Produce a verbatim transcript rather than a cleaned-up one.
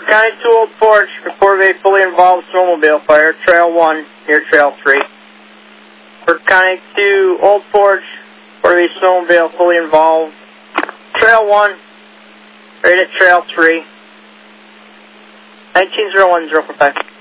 County two Old Forge, report of a fully involved snowmobile fire, Trail one near Trail three. For County two Old Forge, report of a snowmobile fully involved, Trail one, right at Trail three. nineteen oh one oh four five.